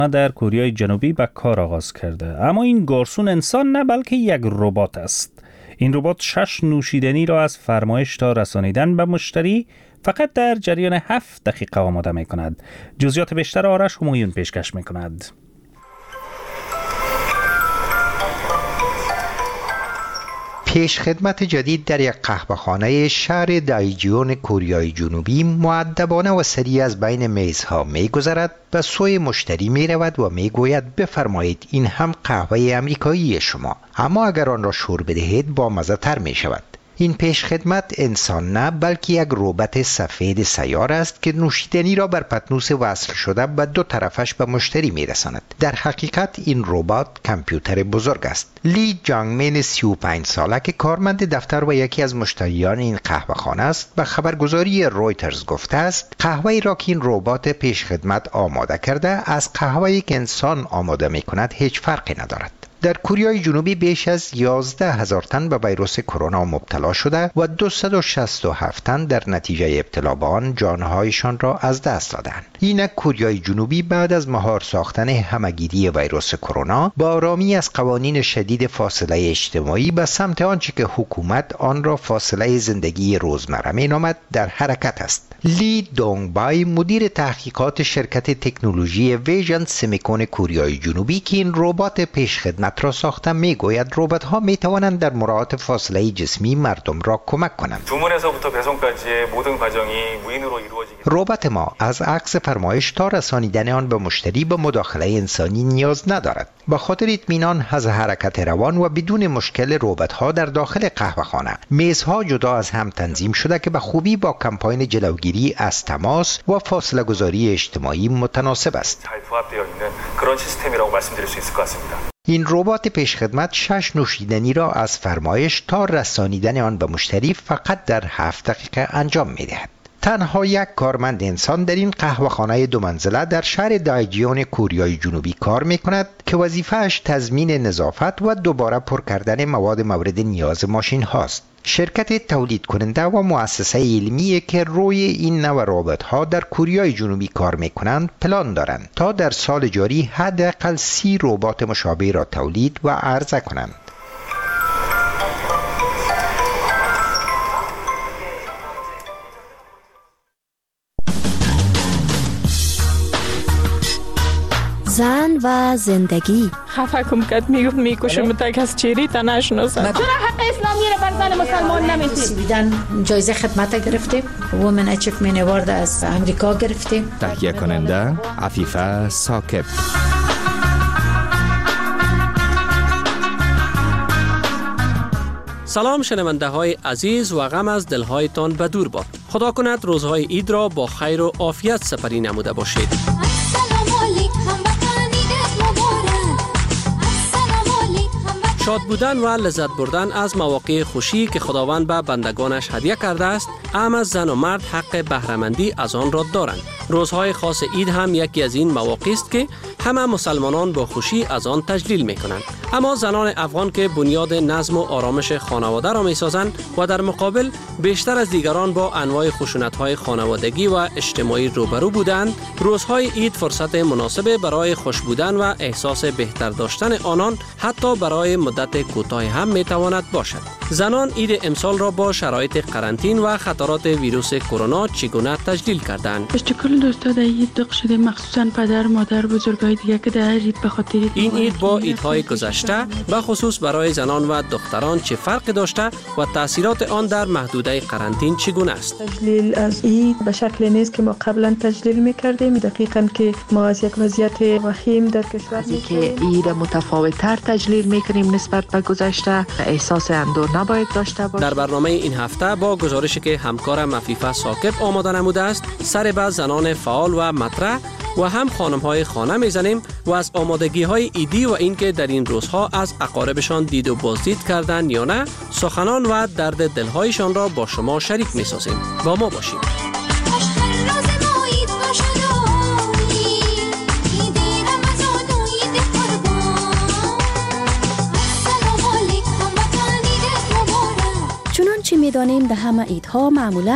در کره جنوبی به کار آغاز کرده. اما این گارسون انسان نه، بلکه یک ربات است. این ربات 6 نوشیدنی را از فرمایش تا رسانیدن به مشتری فقط در جریان 7 دقیقه آماده می کند. جزئیات بیشتر آرش همایون پیشکش می کند. پیش خدمت جدید در یک قهوه‌خانه شهر دایجیون کره جنوبی مؤدبانه و سریع از بین میزها می‌گذرد، به سوی مشتری می‌رود و می‌گوید بفرمایید این هم قهوه امریکایی شما، اما اگر آن را شور بدهید با مزه‌تر می‌شود. این پیش خدمت انسان نه، بلکه یک ربات سفید سیار است که نوشیدنی را بر پتنوس وصل شده به دو طرفش به مشتری میرساند. در حقیقت این ربات کامپیوتر بزرگ است. لی جانگمن 35 ساله که کارمند دفتر و یکی از مشتریان این قهوه‌خانه است، به خبرگزاری رویترز گفته است قهوه‌ای را که این ربات پیش خدمت آماده کرده از قهوه‌ای که انسان آماده می‌کند هیچ فرقی ندارد. در کره جنوبی بیش از 11,000 تن به ویروس کرونا مبتلا شده و 267 تن در نتیجه ابتلا به آن جانهایشان را از دست دادند. اینک کره جنوبی بعد از مهار ساختن همگیری ویروس کرونا با آرامی از قوانین شدید فاصله اجتماعی به سمت آنچه که حکومت آن را فاصله زندگی روزمره مینامد در حرکت است. لی دونگبای مدیر تحقیقات شرکت تکنولوژی ویژن سمیکون کره جنوبی که این ربات پیش خدمت را ساخته میگوید ربات ها می توانند در مراعات فاصله جسمی مردم را کمک کنند. ربات ما از عکس فرمایش تا رسانیدن آن به مشتری به مداخله انسانی نیاز ندارد. به خاطر اطمینان از حرکت روان و بدون مشکل ربات ها در داخل قهوه‌خانه میزها جدا از هم تنظیم شده که به خوبی با کمپاین جلوگیری از تماس و فاصله گذاری اجتماعی متناسب است. این ربات پیش خدمت 6 نوشیدنی را از فرمایش تا رسانیدن آن به مشتری فقط در 7 دقیقه انجام می‌دهد. تنها یک کارمند انسان در این قهوه‌خانه 2 منزله در شهر دایجیون کره جنوبی کار می‌کند که وظیفه‌اش تضمین نظافت و دوباره پر کردن مواد مورد نیاز ماشین هاست. شرکت تولید کننده و مؤسسه علمی که روی این نوع ربات‌ها در کره جنوبی کار می‌کنند پلان دارند تا در سال جاری حداقل 30 ربات مشابه را تولید و عرضه کنند. زن و زندگی. خفه کم کد میگفت میکشم تا کس چیری تا نشناسم. چرا حق اسلامی را بر زن مسلمان نمیدید؟ بیدن جایزه خدمت گرفتیم. وومن اچیومنت اوارد از امریکا گرفتیم. تهیه کننده عفیفه ثاقب. سلام شنونده های عزیز و غم از دلهایتان به دور باد. خدا کند روزهای عید را با خیر و عافیت سپری نموده باشید. شاد بودن و لذت بردن از مواقع خوشی که خداوند به بندگانش هدیه کرده است، اما زن و مرد حق بهره‌مندی از آن را دارند. روزهای خاص عید هم یکی از این مواقع است که همه مسلمانان با خوشی از آن تجلیل می‌کنند. اما زنان افغان که بنیاد نظم و آرامش خانواده را می‌سازند و در مقابل بیشتر از دیگران با انواع خشونت‌های خانوادگی و اجتماعی روبرو بودند، روزهای عید فرصت مناسب برای خوش بودن و احساس بهتر داشتن آنان حتی برای مدت کوتاه هم می‌تواند باشد. زنان عید امسال را با شرایط قرنطین و خطرات ویروس کرونا چگونه تجلیل کردند؟ تشکر دوستا در عید دق شده، مخصوصا پدر مادر بزرگای دیگه که در عید به خاطر این عید با عیدهای گذشته به خصوص برای زنان و دختران چه فرقی داشته و تاثیرات آن در محدوده قرنطین چگونه است؟ تجلیل از عید به شکل نیست که ما قبلا تجلیل می‌کردیم. دقیقاً که ما از یک وضعیت وخیم در کشور که عید متفاوت‌تر تجلیل می‌کنیم نسبت به گذشته، احساس اندوه نباید داشته باشیم. در برنامه این هفته با گزارشی که همکارم عفیفه ثاقب آماده نموده است، سر به زنان فعال و مطرح و هم خانم‌های خانه میزنیم و از آمادگی‌های عیدی و اینکه در این روزها از اقاربشان دید و بازدید کردن یا نه، سخنان و درد دل‌هایشان را با شما شریک می‌سازیم. با ما باشید. چنانچه می‌دانیم در همه عیدها معمولاً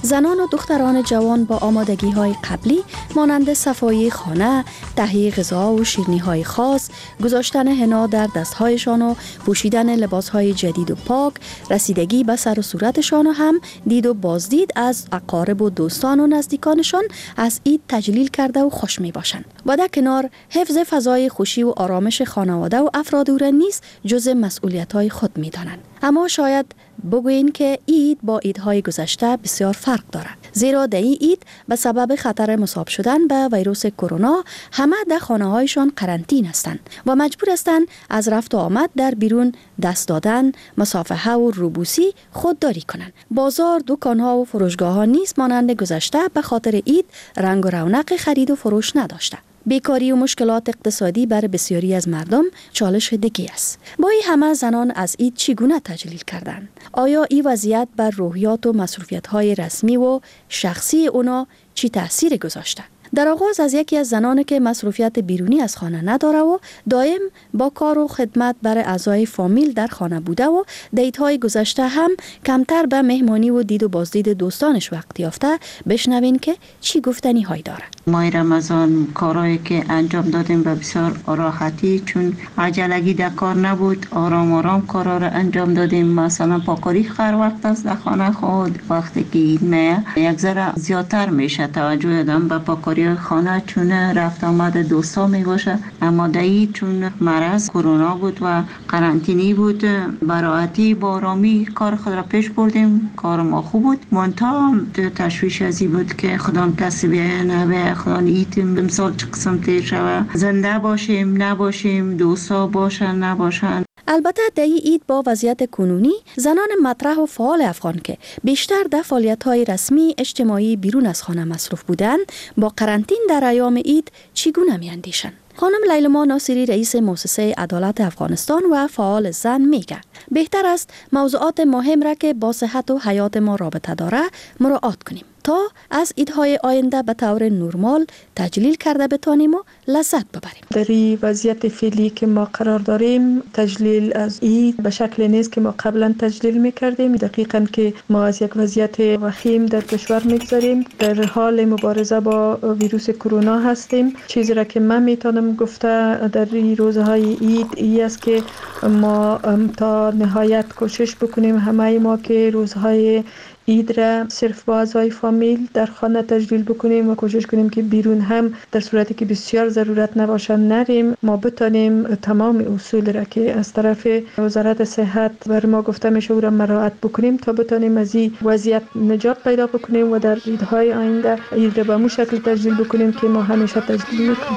زنان و دختران جوان با آمادگی‌های قبلی مانند صفایی خانه، تهیه غذا و شیرینی‌های خاص، گذاشتن حنا در دست‌هایشان و پوشیدن لباس‌های جدید و پاک، رسیدگی به سر و صورتشان و هم دید و بازدید از اقارب و دوستان و نزدیکانشان از عید تجلیل کرده و خوش می‌باشند. و در کنار حفظ فضای خوشی و آرامش خانواده و افراد او را نیز جزء مسئولیت‌های خود می‌دانند. اما شاید بگوییم که عید با عیدهای گذشته بسیار فرق دارد، زیرا در این عید به سبب خطر مصاب شدن به ویروس کرونا همه در خانه‌هایشان قرنطین هستند و مجبور هستند از رفت و آمد در بیرون دست دادن، مصافحه و روبوسی خودداری کنند. بازار، دکان‌ها و فروشگاه‌ها نیز مانند گذشته به خاطر عید رنگ و رونق خرید و فروش نداشته. بیکاری و مشکلات اقتصادی بر بسیاری از مردم چالش دیگه است. با این همه زنان از عید چگونه تجلیل کردند؟ آیا این وضعیت بر روحیات و مصروفیت‌های رسمی و شخصی اونا چی تأثیر گذاشته؟ در آغاز از یکی از زنانی که مصروفیت بیرونی از خانه نداره و دائم با کار و خدمت برای اعضای فامیل در خانه بوده و دیت‌های گذشته هم کمتر به مهمانی و دید و بازدید دوستانش وقت یافته، بشنوین که چی گفتنی های داره. ماه رمضان کارهایی که انجام دادیم به بسیار راحتی، چون عجلگی در کار نبود، آرام آرام کارا رو انجام دادیم. مثلا پاکاری هر وقت از در خانه خود وقتی که عید میه یک ذره زیادتر میشه توجه دادم به پاکاری خانه، چون رفت آمد دوستا می باشه. اما دایی چون مرض کرونا بود و قرنطینی بود، براحتی با آرامی کار خود را پیش بردیم. کار ما خوب بود، منتها تشویش ازی بود که خدا کسی بیایه نبیایه، خدا عید امسال چه قسم تیر شوه، زنده باشیم نباشیم، دوستا باشن نباشن. البته در این عید با وضعیت کنونی زنان مطرح و فعال افغان که بیشتر در فعالیت‌های رسمی اجتماعی بیرون از خانه مصروف بودند، با قرنطین در ایام عید چگونه می‌اندیشند؟ خانم لیلما ناصری رئیس مؤسسه عدالت افغانستان و فعال زن میگه بهتر است موضوعات مهم را که با صحت و حیات ما رابطه داره مراعات کنیم تا از عیدهای آینده به طور نرمال تجلیل کرده بتانیم و لذت ببریم. در این وضعیت فعلی که ما قرار داریم، تجلیل از عید به شکل نیست که ما قبلا تجلیل میکردیم. دقیقاً که ما از یک وضعیت وخیم در کشور میگذاریم، در حال مبارزه با ویروس کرونا هستیم. چیزی را که من میتونم گفته در این روزهای عید ای است که ما تا نهایت کوشش بکنیم همه ما که روزهای عید را صرف با اعضای فامیل در خانه تجلیل بکنیم و کوشش کنیم که بیرون هم در صورتی که بسیار ضرورت نباشه نریم. ما بتانیم تمام اصول را که از طرف وزارت صحت بر ما گفته میشه او را مراعات بکنیم تا بتانیم از این وضعیت نجات پیدا بکنیم و در عیدهای آینده عید را به مو شکل تجلیل بکنیم که ما همیشه تجلیل میکنیم.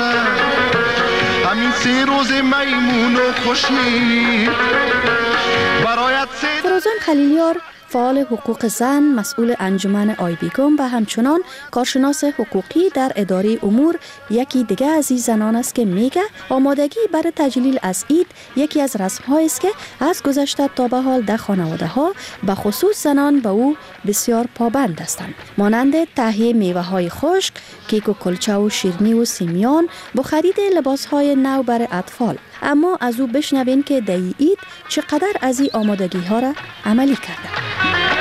همین 3 روز میمون و خوشی برایت فروزان خلیلیار فعال حقوق زن، مسئول انجمن آیبیگم و همچنان کارشناس حقوقی در اداره امور یکی دیگه از این زنان است که میگه آمادگی برای تجلیل از عید یکی از رسم‌هایی است که از گذشته تا به حال در خانواده‌ها به خصوص زنان به او بسیار پابند هستند، مانند تهیه میوه‌های خشک، کیک و کلچه و شیرینی و سیمیان با خرید لباس‌های نو برای اطفال. اما از او بشنوین که در این عید چقدر از این آمادگی‌ها را عملی کرده.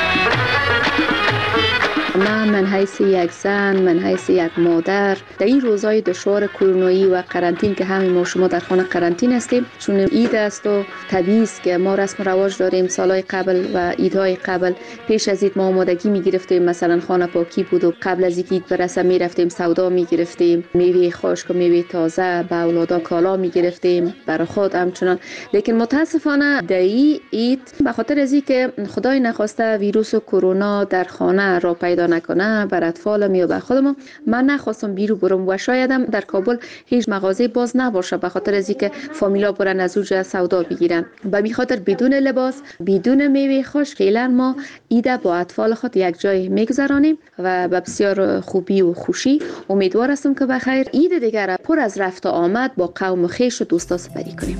من حیث یک زن، من حیث یک مادر در این روزهای دشوار کرونایی و قرنطین که همه ما شما در خانه قرنطین هستیم، چون عید است و طبیعی است که ما رسم و رواج داریم. سالهای قبل و عیدهای قبل پیش از عید ما آمادگی می‌گرفتیم، مثلا خانه پاکی بود و قبل از عید برسه می‌رفتیم سودا می‌گرفتیم، میوه خشک و میوه تازه به اولادا کالا می‌گرفتیم برای خود همچنان. لیکن متاسفانه در این عید به خاطر از اینکه خدای نخواسته ویروس کرونا در خانه را پیدا نکنه بر اطفالم یا بر خودم، من نخواستم بیرون برم و شایدم در کابل هیچ مغازه باز نباشه به خاطر از اینکه فامیلا برن از اونجا سودا بگیرن. به می خاطر بدون لباس، بدون میوه خشک فعلا ما عید با اطفال خود یک جای میگذرانیم و به بسیار خوبی و خوشی. امیدوار هستم که بخیر عید دیگر پر از رفت و آمد با قوم و خویش و دوستا سپری کنیم.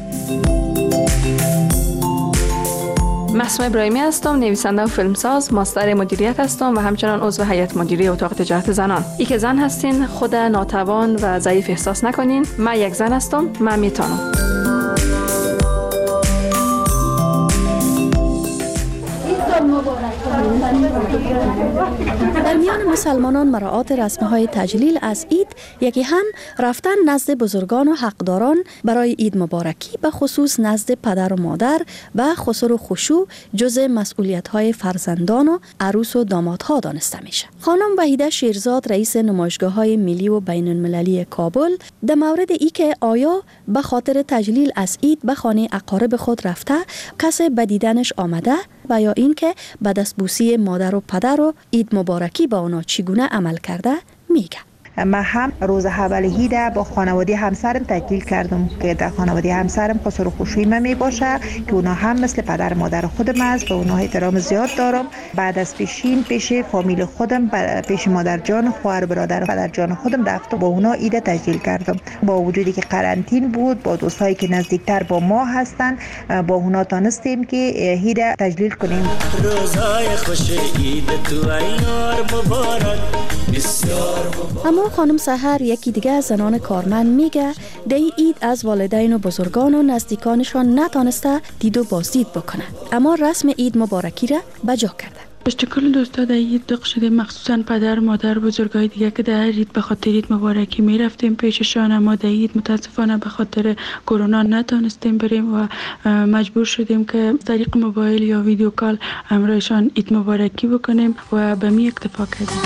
مسموع ابراهیمی هستم، نویسنده و فیلمساز، ماستر مدیریت هستم و همچنان عضو هیئت مدیره اتاق تجارت زنان. ای که زن هستین خود ناتوان و ضعیف احساس نکنین. من یک زن هستم، من میتونم. این در میان مسلمانان مراعات رسم‌های تجلیل از عید یکی هم رفتن نزد بزرگان و حقداران برای عید مبارکی، به خصوص نزد پدر و مادر و خسر و خشوع جزء مسئولیت‌های فرزندان و عروس و دامادها دانسته میشه. خانم وحیده شیرزاد رئیس نمایشگاه‌های ملی و بین‌المللی کابل در مورد ای که آیا به خاطر تجلیل از عید به خانه اقارب خود رفته کسی به دیدنش آمده و یا اینکه به دستبوسی مادر و پدر و عید مبارکی با اونا چگونه عمل کرده میگه. من هم روز اول عید با خانواده همسرم تجلیل کردم که در خانواده همسرم خسر و خشوعی من می باشه که اونا هم مثل پدر مادر خودم است، به اونا احترام زیاد دارم. بعد از پیشین پیش فامیل خودم، پیش مادر جان، خواهر برادر پدر جان خودم رفتم با اونا عید تجلیل کردم. با وجودی که قرنطین بود، با دوستایی که نزدیکتر با ما هستن، با اونا تانستیم که عید تجلیل کنیم. روزهای خوش عید تو ایار مبارک بسیار اما خانم سحر یکی دیگه از زنان کارمند میگه دی عید از والدین و بزرگان و نزدیکانشان نتانسته دید و بازدید بکنه، اما رسم عید مبارکی را بجا کرده. اشتکل دوستا در عید دق شده، مخصوصا پدر مادر بزرگای دیگه که در عید به خاطر عید مبارکی می رفتیم پیششان، اما در عید متاسفانه به خاطر کرونا نتونستیم بریم و مجبور شدیم که طریق موبایل یا ویدیو کال همراهشان عید مبارکی بکنیم و به می اکتفا کردیم.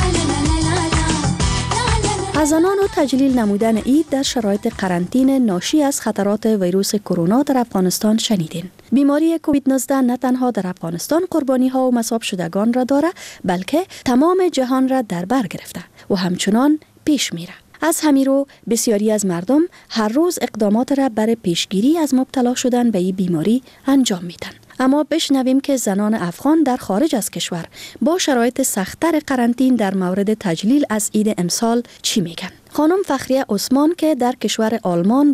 از زنان و تجلیل نمودن عید در شرایط قرنطینه ناشی از خطرات ویروس کرونا در افغانستان شنیدین. بیماری کووید 19 نه تنها در افغانستان قربانی ها و مصاب شدگان را داره، بلکه تمام جهان را در بر گرفته و همچنان پیش میره. از همین رو بسیاری از مردم هر روز اقدامات را برای پیشگیری از مبتلا شدن به این بیماری انجام میدن. اما بشنویم که زنان افغان در خارج از کشور با شرایط سخت‌تر قرنطین در مورد تجلیل از عید امسال چی میگن. خانم فخریه عثمان که در کشور آلمان